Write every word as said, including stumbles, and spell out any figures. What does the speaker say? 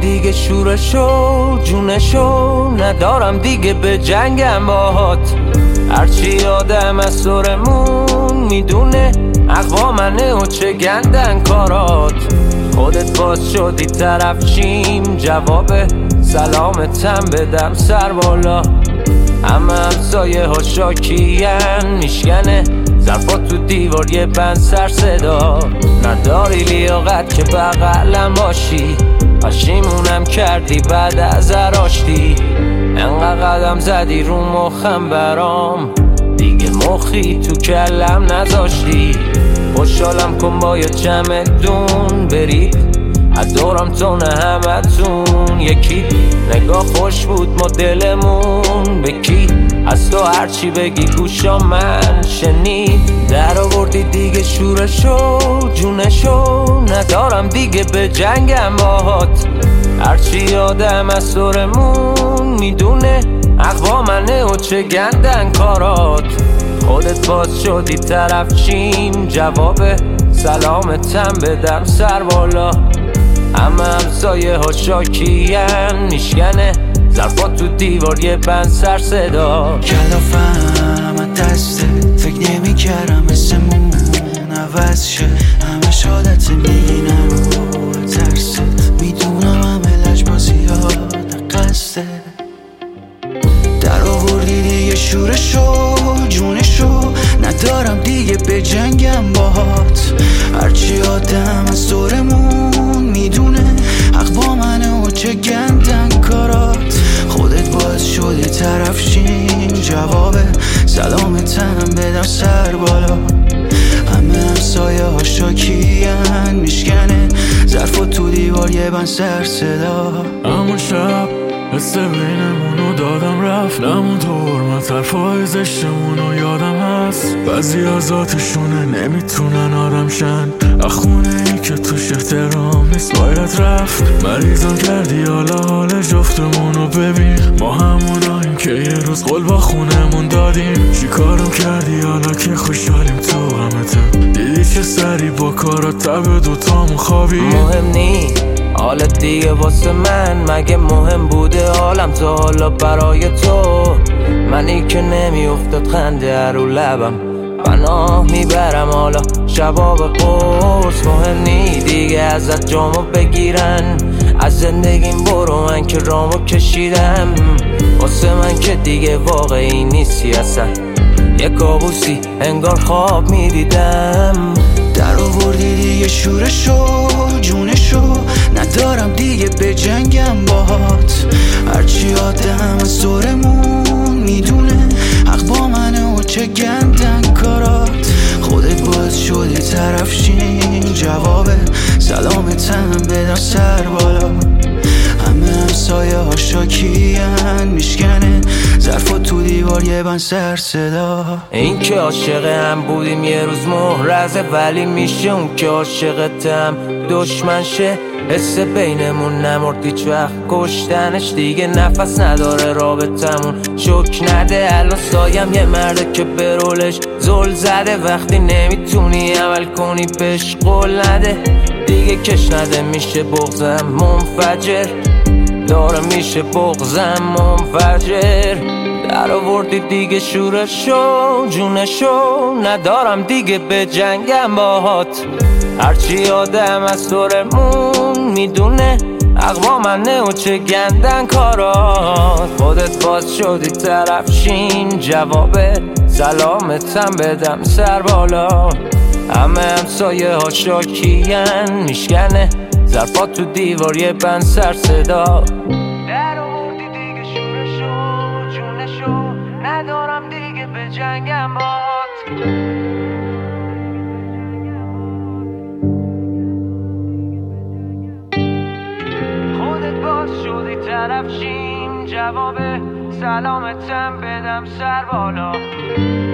دیگه شورشو جونشو ندارم دیگه به جنگم باهات. هرچی آدم از سرمون میدونه اقوامنه و چه گندن کارات. خودت باز شدی طرف چیم جواب سلامتم بدم سر بالا. همه همسایه ها شاکین میشکنه ظرفات تو دیوار یه بند سر صدا. نداری لیاقت که بغلم باشی پشیمونم کردی بعد از راشتی. انقدر قدم زدی رو مخم برام دیگه مخی تو کلم نذاشتی. خوشحالم کن با یه چمدون برید از دورم تو نه همتون یکی. نگاه خوش بود ما دلمون به کی از تو هرچی بگی گوشا من شنید. در آوردی دیگه شورشو جونشو ندارم دیگه به جنگم باهات. هرچی آدم از سرمون میدونه اقوامنه و چه گندن کارات. خودت باز شدی طرف چیم جواب سلامتم بدم سر بالا. همه همسایه ها شاکین میشکنه ظرفات تو دیوار یه بند سر صدا. کلافم از دستت فکر نمی کردم اسمون عوض شه. همه شادت میگی نرو ترست میدونم همه لجبازی ها قصده. در آوردی دیگه شورشو جونشو ندارم دیگه به جنگم باهات. هرچی آدم از دورمون میدونه حق با منه و چه گندن کارات. خودت باز شدی طرف شین جواب سلامتم بدم سر بالا. همه همسایه ها شاکین میشکنه ظرفات تو دیوار یه بند سر صدا. همون شب حس بینمونو دادم رفت نمون دور من طرفای زشتمونو یادم هست. بعضی از ذاتشونه نمیتونن آدم شن اخونه ای که توش احترام نیست باید رفت. مریضم کردی حالا حال جفتمونو ببین ما هموناییم که یه روز قول با خونمون دادیم. چی کارم کردی حالا که خوشحالیم تو غمتم. دیدی چه سری با کارات تب دوتامون خوابی. مهم نی حالت دیگه واسه من مگه مهم بوده حالم تا حالا برای تو. منی که نمی افتاد خنده رو لبم پناه میبرم حالا شباب قرص. مهم نی دیگه ازت جامو بگیرن از زندگیم برو من که رامو کشیدم. واسه من که دیگه واقعی نیستی اصلا یه کابوسی انگار خواب میدیدم. در آوردی دیگه شورشو جونشو ندارم دیگه به جنگم باهات. هرچی آدم از دورمون میدونه حق با منه و چه گندن کارات. خودت باز شدی طرف شین جواب سلامتم بدم سر بالا. همه همسایه ها شاکین میشکنه ظرفات تو دیوار یه بند سر صدا. این که عاشق هم بودیم یه روز محرزه ولی میشه اون که عاشقتم دشمن شه. حس بینمون نمرد هیچ وقت کشتنش دیگه نفس نداره رابطمون شک نده. الان سایم یه مرده که به رولش زل زده وقتی نمیتونی عمل کنی بهش قول نده. دیگه کش نده میشه بغضم منفجر داره میشه بغضم منفجر. در آوردی دیگه شورشو جونشو ندارم دیگه به جنگم باهات. هرچی آدم از دورمون میدونه اقوامنه و چه گندن کارات. خودت باز شدی طرف شین جواب سلامتم بدم سر بالا. همه همسایه ها شاکین میشکنه ظرفات تو دیوار یه بند سر صدا. در آوردی دیگه شورشو جونشو ندارم دیگه به جنگم باهات. خودت باز شدی طرف شیم جواب سلامتم بدم سر بالا.